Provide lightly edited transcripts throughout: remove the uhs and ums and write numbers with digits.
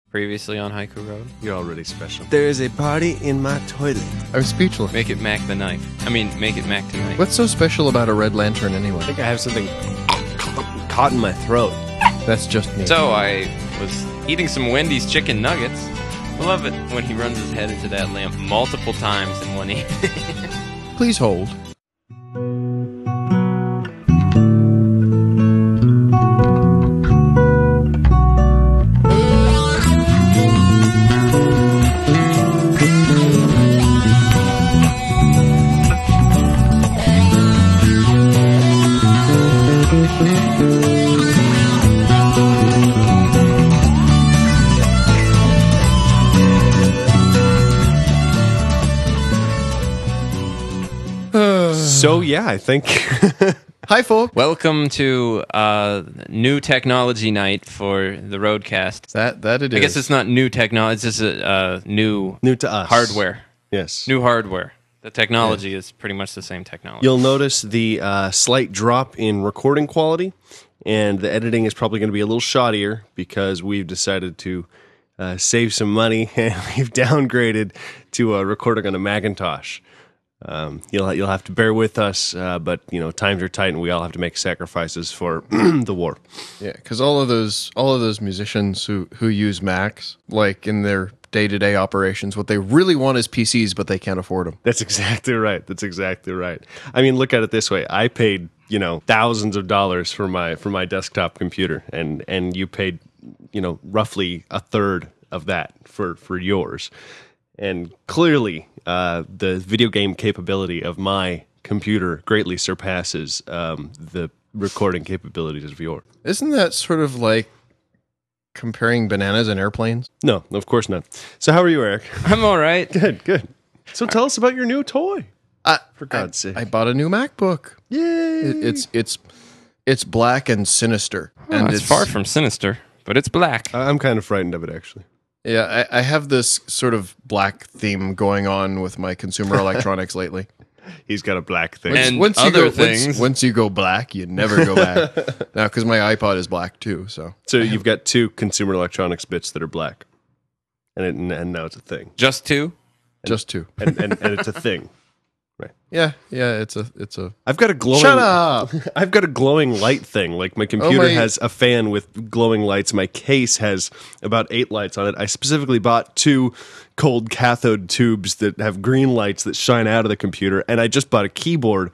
Previously on Haiku Road. You're already special. There is a party in my toilet. I'm speechless. Make it Mac the knife. Make it Mac tonight. What's so special about a red lantern anyway? I think I have something caught in my throat. That's just me. So I was eating some Wendy's chicken nuggets. I love it when he runs his head into that lamp multiple times in one evening. Please hold. So yeah, I think. Hi, folks. Welcome to new technology night for the Roadcast. That it is. I guess it's not new technology, it's just a new to us. hardware. Yes. New hardware. The technology is pretty much the same technology. You'll notice the slight drop in recording quality, and the editing is probably going to be a little shoddier because we've decided to save some money and we've downgraded to recording on a Macintosh. You'll have to bear with us, but times are tight and we all have to make sacrifices for the war. Yeah, because all of those musicians who use Macs, like in their day-to-day operations, what they really want is PCs, but they can't afford them. That's exactly right. I mean, look at it this way: I paid thousands of dollars for my desktop computer, and you paid roughly a third of that for yours. And clearly, the video game capability of my computer greatly surpasses the recording capabilities of yours. Isn't that sort of like comparing bananas and airplanes? No, of course not. So how are you, Eric? I'm all right. Good. So tell us about your new toy. For God's sake. I bought a new MacBook. Yay! It's black and sinister. And it's far from sinister, but it's black. I'm kind of frightened of it, actually. Yeah, I have this sort of black theme going on with my consumer electronics lately. He's got a black thing. And other things. Once you go black, you never go back. Now, because my iPod is black too, so You've got two consumer electronics bits that are black, and now it's a thing. Just two? Just two. And it's a thing. Right. Yeah, it's a. I've got a glowing. Shut up! I've got a glowing light thing. Like my computer has a fan with glowing lights. My case has about 8 lights on it. I specifically bought 2 cold cathode tubes that have green lights that shine out of the computer, and I just bought a keyboard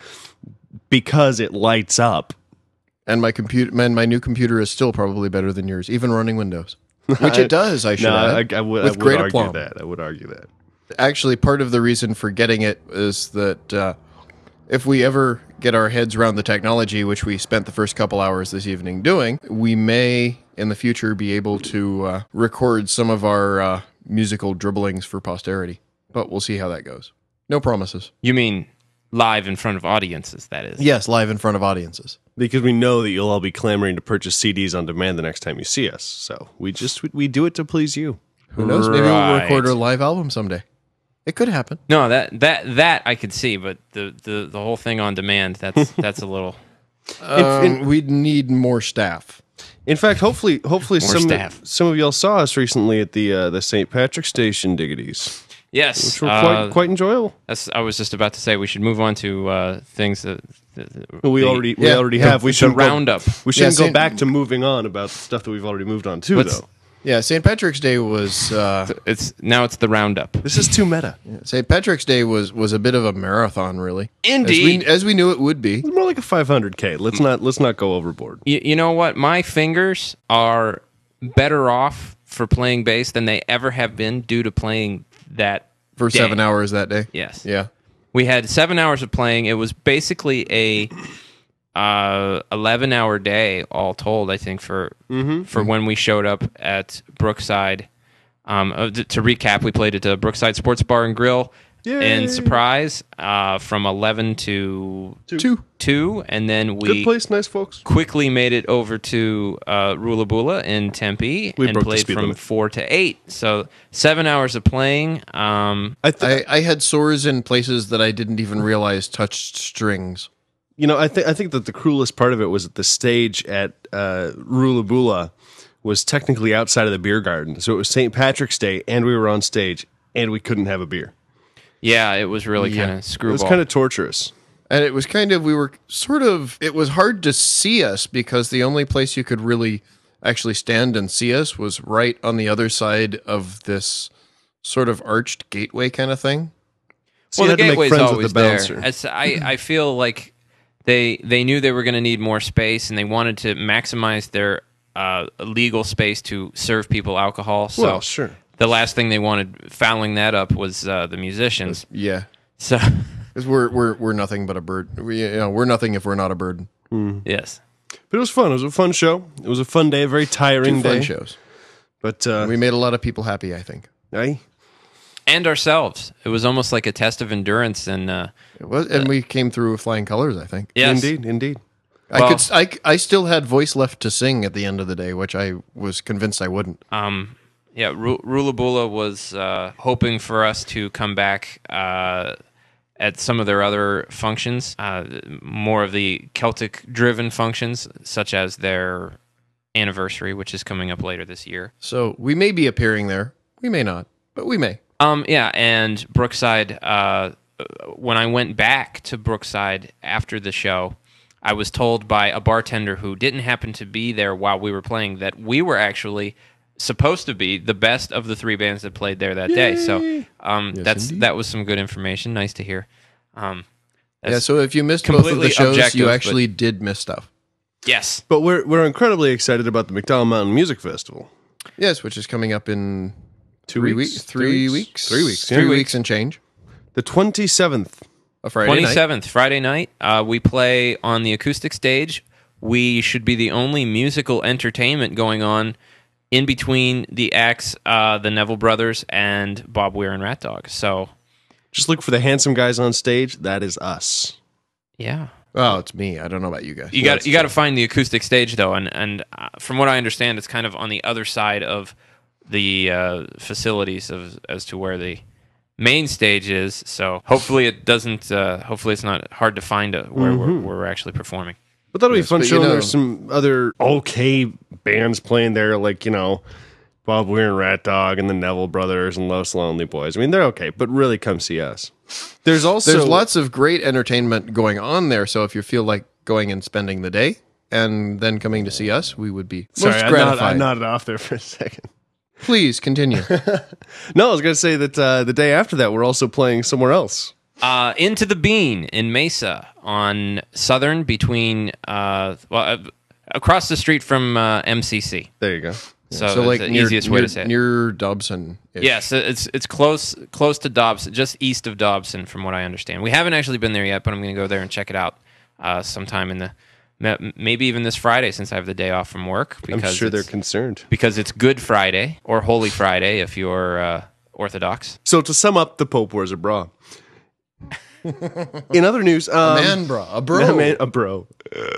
because it lights up. And my new computer is still probably better than yours, even running Windows, which it does. I should add. I would great argue aplomb. that. I would argue that. Actually, part of the reason for getting it is that if we ever get our heads around the technology, which we spent the first couple hours this evening doing, we may in the future be able to record some of our musical dribblings for posterity. But we'll see how that goes. No promises. You mean live in front of audiences, that is? Yes, live in front of audiences. Because we know that you'll all be clamoring to purchase CDs on demand the next time you see us. So we do it to please you. Who knows? Maybe we'll Right. record a live album someday. It could happen. No, that I could see, but the whole thing on demand, that's a little... We'd need more staff. In fact, hopefully staff. some of y'all saw us recently at the St. Patrick's Day shindiggities, Yes. which were quite enjoyable. I was just about to say we should move on to things that... We already have. We the shouldn't roundup. We shouldn't Yeah, go back to moving on about stuff that we've already moved on to, Let's- though. Yeah, St. Patrick's Day was... It's the roundup. This is too meta. St. Patrick's Day was a bit of a marathon, really. Indeed. As we knew it would be. It's more like a 500K. Let's not go overboard. You know what? My fingers are better off for playing bass than they ever have been due to playing that For day. 7 hours that day. Yes. Yeah. We had 7 hours of playing. It was basically a 11-hour day all told, I think, for when we showed up at Brookside. To recap, we played at the Brookside Sports Bar and Grill in Surprise from 11 to 2, and then we Good place, nice folks. quickly made it over to Rulabula in Tempe We and broke the played speed from limit. 4 to 8. So 7 hours of playing. I had sores in places that I didn't even realize touched strings. I think that the cruelest part of it was at the stage at Rulabula was technically outside of the beer garden. So it was St. Patrick's Day, and we were on stage, and we couldn't have a beer. Yeah, it was really kind of screwball. It was kind of torturous. And it was kind of, it was hard to see us because the only place you could really actually stand and see us was right on the other side of this sort of arched gateway kind of thing. So well, you the had to make gateway's friends always with the bouncer. there. I feel like they knew they were going to need more space, and they wanted to maximize their legal space to serve people alcohol. So Well, sure. the last thing they wanted fouling that up was the musicians. Yeah. So 'Cause we're nothing but a bird. We're nothing if we're not a bird. yes, But it was fun. It was a fun show. It was a fun day, a very tiring Two day. fun shows. But We made a lot of people happy, I think. aye. and ourselves. It was almost like a test of endurance, and It was, and we came through with flying colors, I think. yes, Indeed. Well- I still had voice left to sing at the end of the day, which I was convinced I wouldn't. Yeah, Rulabula was hoping for us to come back at some of their other functions, more of the Celtic-driven functions, such as their anniversary, which is coming up later this year. So we may be appearing there. We may not, but we may. Yeah, and Brookside, when I went back to Brookside after the show, I was told by a bartender who didn't happen to be there while we were playing that we were actually supposed to be the best of the three bands that played there that day. So that was some good information. Nice to hear. So if you missed both of the completely shows, objective, you but- actually did miss stuff. Yes. But we're incredibly excited about the McDowell Mountain Music Festival. Yes, which is coming up in 2 3 weeks? weeks. 3 weeks. 3 weeks. Yeah. 3 weeks and change. The 27th. A Friday night. 27th, Friday night. We play on the acoustic stage. We should be the only musical entertainment going on in between the acts, the Neville Brothers and Bob Weir and Rat Dog. So, Just look for the handsome guys on stage. That is us. yeah. Oh, it's me. I don't know about you guys. You got to find the acoustic stage though, and from what I understand, it's kind of on the other side of the facilities as to where the main stage is. So hopefully it doesn't. Hopefully it's not hard to find where we're actually performing. But that'll be a fun but show. you know- There's some other okay bands playing there, like, Bob Weir and Rat Dog and the Neville Brothers and Los Lonely Boys. I mean, they're okay, but really come see us. There's lots of great entertainment going on there. So if you feel like going and spending the day and then coming to see us, we would be Sorry, most I gratified. nodded off there for a second. Please continue. No, I was going to say that the day after that, we're also playing somewhere else. Into the Bean in Mesa on Southern between across the street from MCC. There you go. So, So that's like the near, easiest way to say it. near Dobson. Yes, it's close to Dobson, just east of Dobson, from what I understand. We haven't actually been there yet, but I'm going to go there and check it out sometime in maybe even this Friday, since I have the day off from work. I'm Because sure they're concerned. because it's Good Friday or Holy Friday if you're Orthodox. So to sum up, the Pope wears a bra. In other news, Man, bro, a bro. a bro.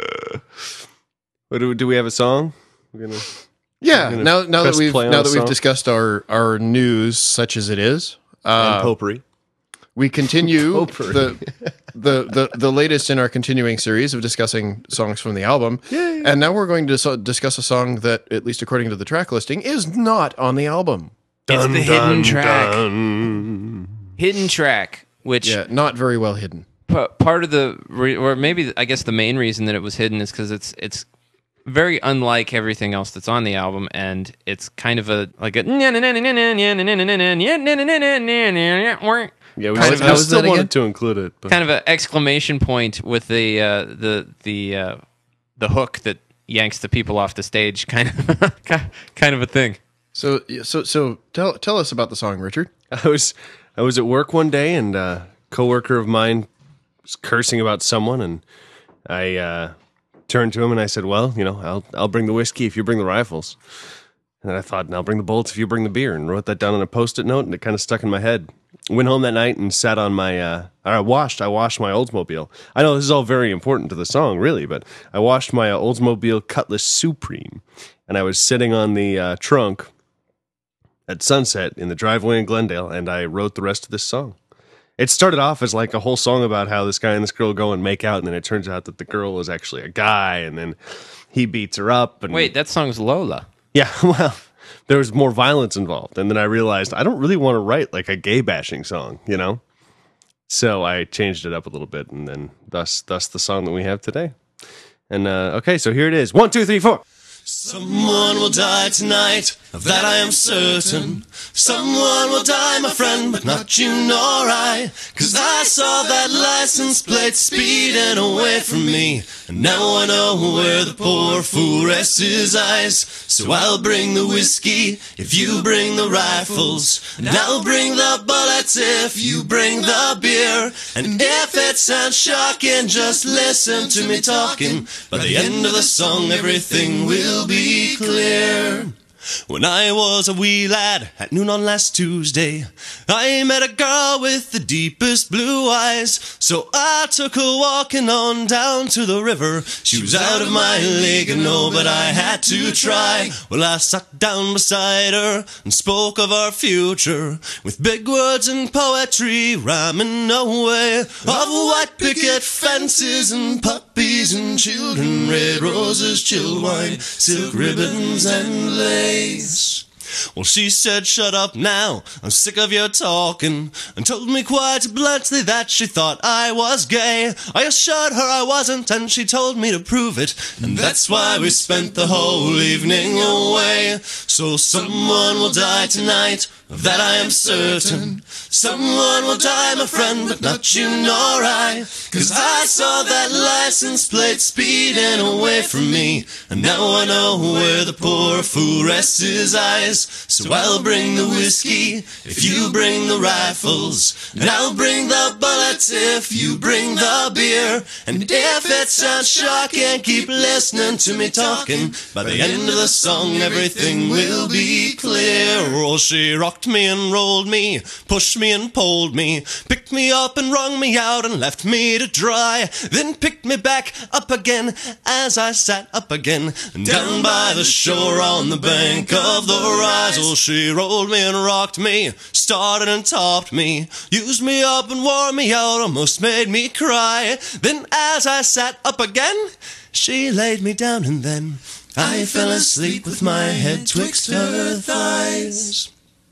What do we have a song? We're gonna. Yeah. gonna Now that press we've play on a song? discussed our news, such as it is, And Popery. we continue Potpourri. the latest in our continuing series of discussing songs from the album. Yay. And now we're going to discuss a song that, at least according to the track listing, is not on the album. It's the hidden track. Dun. Hidden track, which Yeah, not very well hidden. part of the or maybe I guess the main reason that it was hidden is because it's very unlike everything else that's on the album, and it's kind of a Yeah, we Kind of- I how was still that wanted again? to include it. But kind of an exclamation point with the hook that yanks the people off the stage, kind of a thing. So tell us about the song, Richard. I was at work one day, and a coworker of mine was cursing about someone, and I turned to him and I said, "Well, I'll bring the whiskey if you bring the rifles." And then I thought, "And I'll bring the bullets if you bring the beer," and wrote that down on a Post-it note, and it kind of stuck in my head. Went home that night and sat on my. I washed my Oldsmobile. I know this is all very important to the song, really, but I washed my Oldsmobile Cutlass Supreme, and I was sitting on the trunk at sunset in the driveway in Glendale, and I wrote the rest of this song. It started off as like a whole song about how this guy and this girl go and make out, and then it turns out that the girl is actually a guy, and then he beats her up. And Wait, that song's Lola. Yeah, well, there was more violence involved. And then I realized I don't really want to write like a gay bashing song, you know? So I changed it up a little bit, and then thus the song that we have today. And okay, so here it is. 1, 2, 3, 4. Someone will die tonight, of that I am certain. Someone will die, my friend, but not you nor I. 'Cause I saw that license plate speeding away from me, and now I know where the poor fool rests his eyes. So I'll bring the whiskey if you bring the rifles, and I'll bring the bullets if you bring the beer. And if it sounds shocking, just listen to me talking. By the end of the song, everything will be clear. When I was a wee lad at noon on last Tuesday, I met a girl with the deepest blue eyes. So I took her walking on down to the river. She was out of my league, and no, but I had to try. Well, I sat down beside her and spoke of our future, with big words and poetry rhyming away, of white picket fences and puppies and children, red roses, chilled wine, silk ribbons and lace. Well, she said, shut up now, I'm sick of your talking, and told me quite bluntly that she thought I was gay. I assured her I wasn't, and she told me to prove it, and that's why we spent the whole evening away. So someone will die tonight, of that I am certain. Someone will die, my friend, but not you nor I. 'Cause I saw that license plate speeding away from me, and now I know where the poor fool rests his eyes. So I'll bring the whiskey if you bring the rifles, and I'll bring the bullets if you bring the beer. And if it sounds shocking, keep listening to me talking. By the end of the song, everything will be clear. Oh, she rocked me and rolled me, pushed me and pulled me, picked me up and wrung me out and left me to dry, then picked me back up again as I sat up again down by the shore on the bank of the rise. Oh, she rolled me and rocked me, started and topped me, used me up and wore me out, almost made me cry. Then as I sat up again, she laid me down, and then I fell asleep with my head twixt her thighs.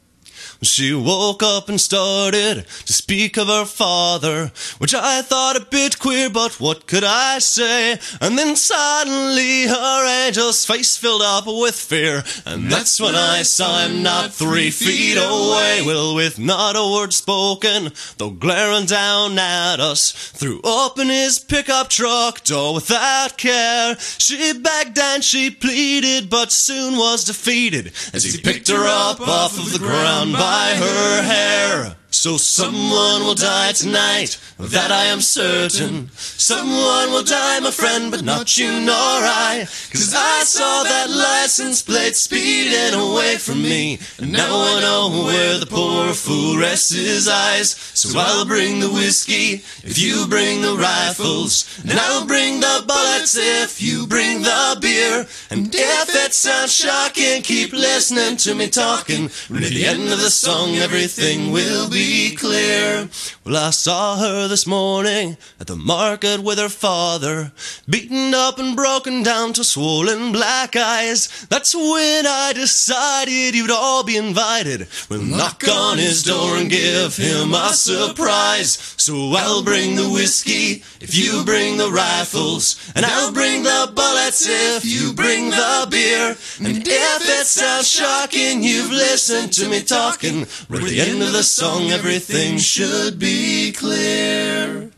She woke up and started to speak of her father, which I thought a bit queer, but what could I say? And then suddenly her angel's face filled up with fear, and that's when I saw him not 3 feet away. Well, with not a word spoken, though glaring down at us, threw open his pickup truck door without care. She begged and she pleaded, but soon was defeated as he picked her up off of the ground by her hair. So someone will die tonight, of that I am certain. Someone will die, my friend, but not you nor I. 'Cause I saw that license plate speeding away from me, and now I know where the poor fool rests his eyes. So I'll bring the whiskey if you bring the rifles, and I'll bring the bullets if you bring the beer. And if it sounds shocking, keep listening to me talking. And at the end of the song, everything will be clear. Well, I saw her this morning at the market with her father, beaten up and broken down to swollen black eyes. That's when I decided you'd all be invited. We'll knock on his door and give him a surprise. So I'll bring the whiskey if you bring the rifles, and I'll bring the bullets if you bring the beer. And if it sounds shocking, you've listened to me talking. But at the end of the song, everything should be clear.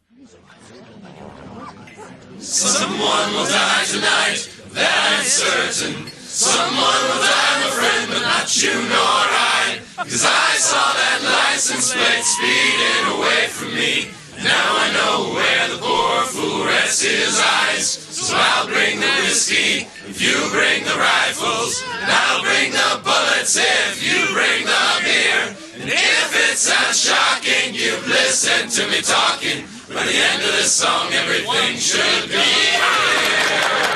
Someone will die tonight, that I'm certain. Someone will die, my friend, but not you nor I. 'Cause I saw that license plate speeding away from me. Now I know where the poor fool rests his eyes. So I'll bring the whiskey if you bring the rifles, and I'll bring the bullets if you bring the beer. And if it sounds shocking, you've listened to me talking. By the end of this song, everything should be clear.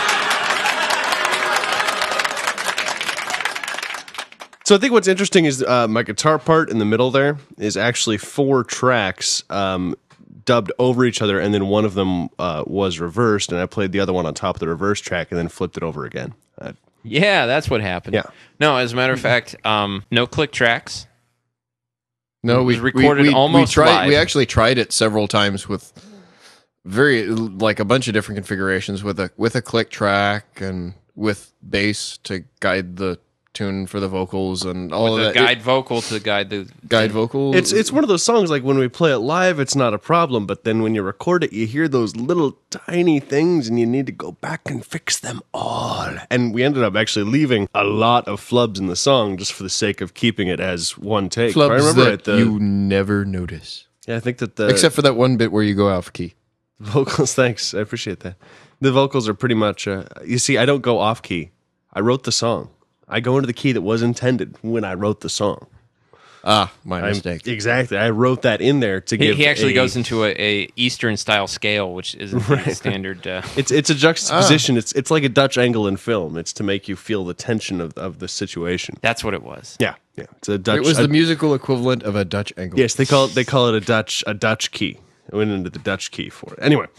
So I think what's interesting is my guitar part in the middle there is actually 4 tracks dubbed over each other, and then one of them was reversed, and I played the other one on top of the reverse track and then flipped it over again. Yeah, that's what happened. Yeah. No, as a matter of fact, no click tracks. No, It was recorded almost live. We actually tried it several times with like a bunch of different configurations with a click track and with bass to guide the tune for the vocals and all The of that. guide vocal to guide the Guide vocal. It's one of those songs like when we play it live, it's not a problem, but then when you record it, you hear those little tiny things and you need to go back and fix them all. And we ended up actually leaving a lot of flubs in the song just for the sake of keeping it as one take. If I flubs remember that it, you never notice. yeah, I think that the Except for that one bit where you go off key. vocals, thanks, I appreciate that. The vocals are pretty much, you see, I don't go off key. I wrote the song. I go into the key that was intended when I wrote the song. Ah, my mistake. Exactly. I wrote that in there to give. He actually goes into a Eastern style scale, which isn't the standard. It's a juxtaposition. It's like a Dutch angle in film. It's to make you feel the tension of the situation. That's what it was. Yeah. It's a Dutch. It was the musical equivalent of a Dutch angle. Yes, they call it a Dutch key. I went into the Dutch key for it. Anyway,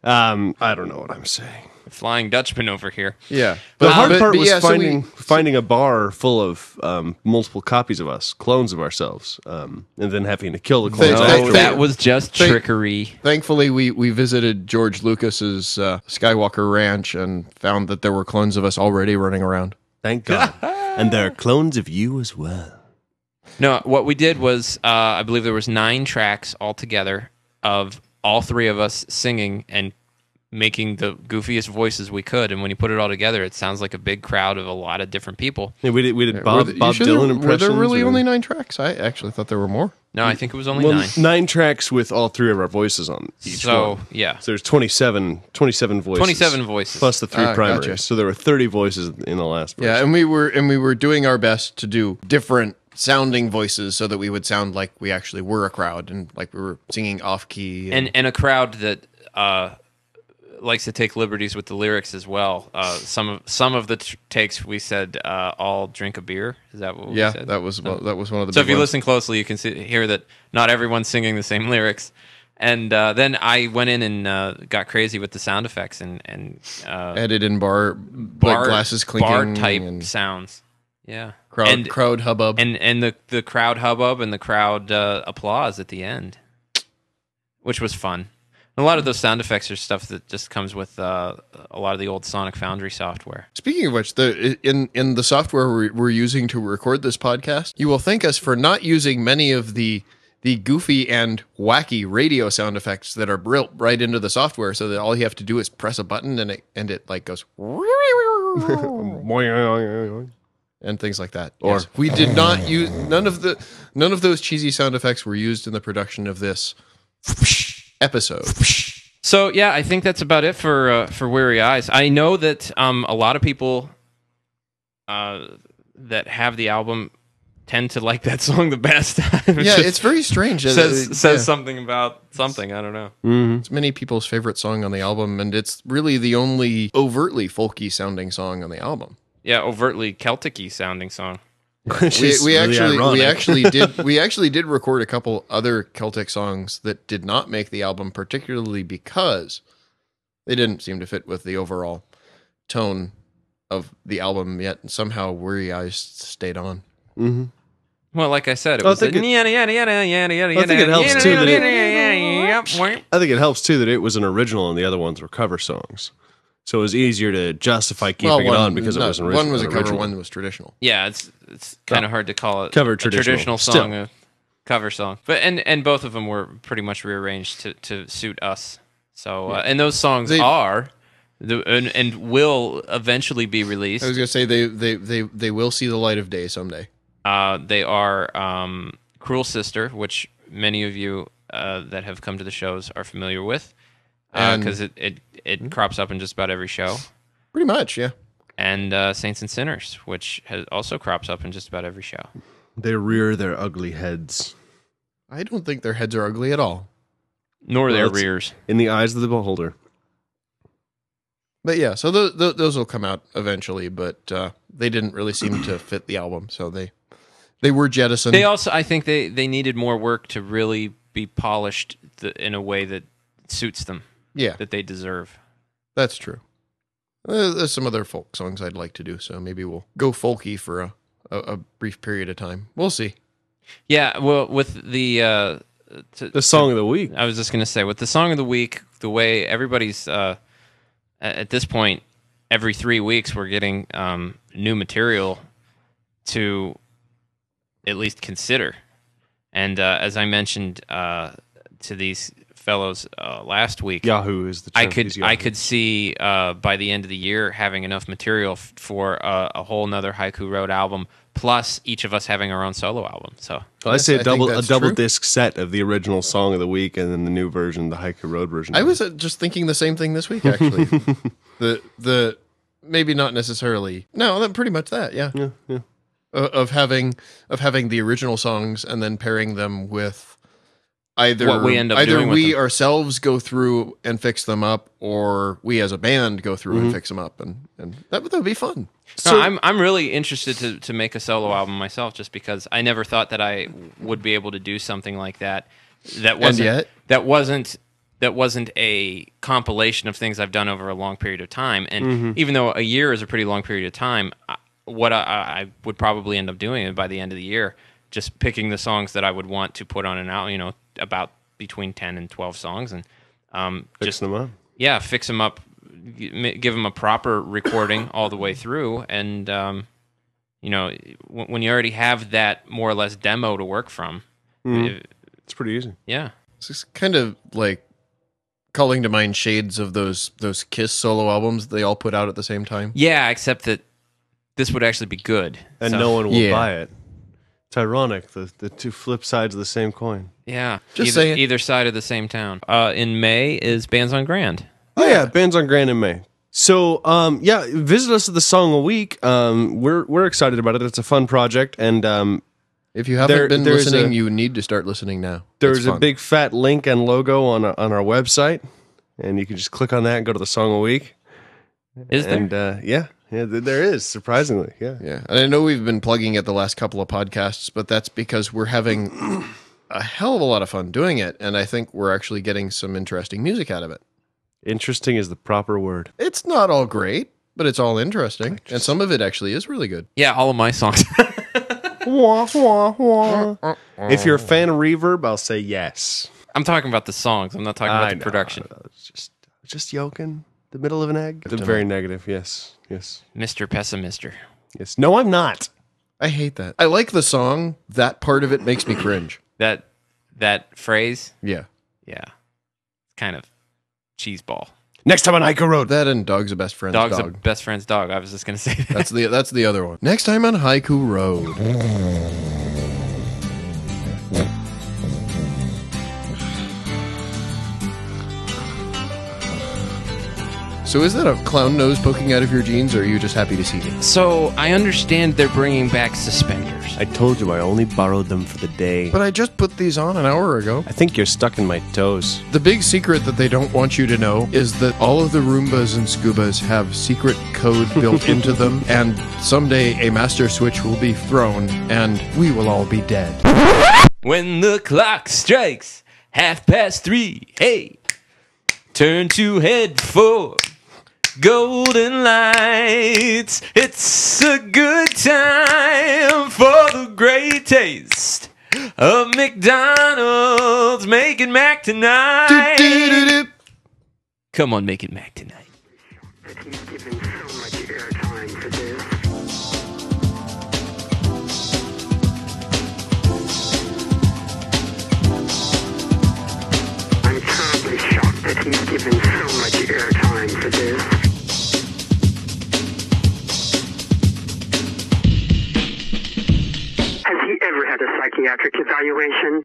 I don't know what I'm saying. Flying Dutchman over here. Yeah. The hard part but was yeah, so finding a bar full of multiple copies of us, clones of ourselves, and then having to kill the clones. Thank- No, afterwards. that was just trickery. Thankfully, we visited George Lucas's Skywalker Ranch and found that there were clones of us already running around. Thank God. And there are clones of you as well. No, what we did was, I believe there was 9 tracks altogether of all 3 of us singing and making the goofiest voices we could. And when you put it all together, it sounds like a big crowd of a lot of different people. Yeah, we did Were Bob you Bob sure Dylan there, impressions. Were there really or- only 9 tracks? I actually thought there were more. No, I think it was only Well, 9. 9 tracks with all 3 of our voices on each So, one. yeah. So there's 27 voices. 27 voices. Plus the 3 primaries. gotcha. So there were 30 voices in the last verse. Yeah, and we were doing our best to do different sounding voices so that we would sound like we actually were a crowd and like we were singing off key. And a crowd that likes to take liberties with the lyrics as well. Some of the takes we said, "All drink a beer." Is that what we said? that was one of the. So big if you ones. listen closely, you can hear that not everyone's singing the same lyrics. And then I went in and got crazy with the sound effects and added in bar glasses clinking, bar type and sounds. Yeah, crowd hubbub. and the crowd hubbub and the crowd applause at the end, which was fun. A lot of those sound effects are stuff that just comes with a lot of the old Sonic Foundry software. Speaking of which, in the software we're using to record this podcast, you will thank us for not using many of the goofy and wacky radio sound effects that are built right into the software, so that all you have to do is press a button and it like goes and things like that. Or- Yes. We did not use none of those cheesy sound effects were used in the production of this episode. So yeah, I think that's about it for Weary Eyes. I know that a lot of people that have the album tend to like that song the best. Yeah, it's very strange. says Yeah. something about something. I don't know. It's many people's favorite song on the album, and it's really the only overtly folky sounding song on the album. Yeah, overtly Celtic-y sounding song. Which is We really ironic. we actually did record a couple other Celtic songs that did not make the album, particularly because they didn't seem to fit with the overall tone of the album. Yet and somehow Weary Eyes stayed on. Well, like I said, it I was. think it- I think it helps, too, I think it helps too that it was an original and the other ones were cover songs. So it was easier to justify keeping it on because it was an original. One was a cover, one was traditional. Yeah, it's kind of hard to call it Cover a traditional. song Still. a cover song. But and both of them were pretty much rearranged to suit us. So and those songs and will eventually be released. I was gonna say they will see the light of day someday. They are Cruel Sister, which many of you that have come to the shows are familiar with, because it crops up in just about every show. Pretty much, yeah. And Saints and Sinners, which also crops up in just about every show. They rear their ugly heads I don't think their heads are ugly at all. Nor Well, their it's- rears. in the eyes of the beholder. But yeah, so those will come out eventually, but they didn't really seem to fit the album, so they were jettisoned. They also, I think they needed more work to really be polished in a way that suits them, Yeah, that they deserve. that's true. There's some other folk songs I'd like to do, so maybe we'll go folky for a brief period of time. We'll see. Yeah, well, with the song of the week. I was just going to say, with the song of the week, the way everybody's at this point, every 3 weeks we're getting new material to at least consider. And as I mentioned to these fellows last week, Yahoo is the term. I could see by the end of the year having enough material for a whole nother Haiku Road album, plus each of us having our own solo album. So I say a double true. disc set of the original song of the week and then the new version, the Haiku Road version. I was just thinking the same thing this week, actually. the maybe not necessarily. No, pretty much that. Yeah. Of having the original songs and then pairing them with either what we end up doing with them. Ourselves go through and fix them up, or we as a band go through and fix them up, and that would be fun. So I'm really interested to make a solo album myself, just because I never thought that I would be able to do something like that. That wasn't a compilation of things I've done over a long period of time. And even though a year is a pretty long period of time, what I would probably end up doing by the end of the year, just picking the songs that I would want to put on an album, about between 10 and 12 songs, and fix them up. Yeah, fix them up, give them a proper recording all the way through, and when you already have that more or less demo to work from, it's pretty easy. Yeah, it's kind of like calling to mind shades of those Kiss solo albums they all put out at the same time. Yeah, except that this would actually be good, and no one will buy it. It's ironic, the two flip sides of the same coin. Yeah, just saying. Either side of the same town. In May is Bands on Grand. Oh yeah, Bands on Grand in May. So visit us at the Song of the Week. We're excited about it. It's a fun project, and if you haven't been listening, you need to start listening now. There's a big fat link and logo on our website, and you can just click on that and go to the Song of the Week. Is there? And yeah, there is, surprisingly. Yeah. And I know we've been plugging it the last couple of podcasts, but that's because we're having a hell of a lot of fun doing it, and I think we're actually getting some interesting music out of it. Interesting is the proper word. It's not all great, but it's all interesting, and some of it actually is really good. Yeah, all of my songs. Wah, wah, wah. If you're a fan of reverb, I'll say yes. I'm talking about the songs. I'm not talking about the production. Just yolking the middle of an egg. It's very negative. Yes. Mr. Pessimister. Yes. No, I'm not. I hate that. I like the song. That part of it makes me cringe. That phrase? Yeah. It's kind of cheeseball. Next time on Haiku Road. That and Dog's a best friend's dog. Dog's a best friend's dog. I was just going to say that. That's the other one. Next time on Haiku Road. So is that a clown nose poking out of your jeans, or are you just happy to see me? So I understand they're bringing back suspenders. I told you I only borrowed them for the day. But I just put these on an hour ago. I think you're stuck in my toes. The big secret that they don't want you to know is that all of the Roombas and Scubas have secret code built into them, and someday a master switch will be thrown, and we will all be dead. When the clock strikes 3:30, hey, turn to head for Golden Lights. It's a good time for the great taste of McDonald's. Making Mac tonight. Do-do-do-do. Come on, make it Mac tonight. He's given so much airtime for this. I'm terribly shocked that he's given so much airtime for this. Has he ever had a psychiatric evaluation?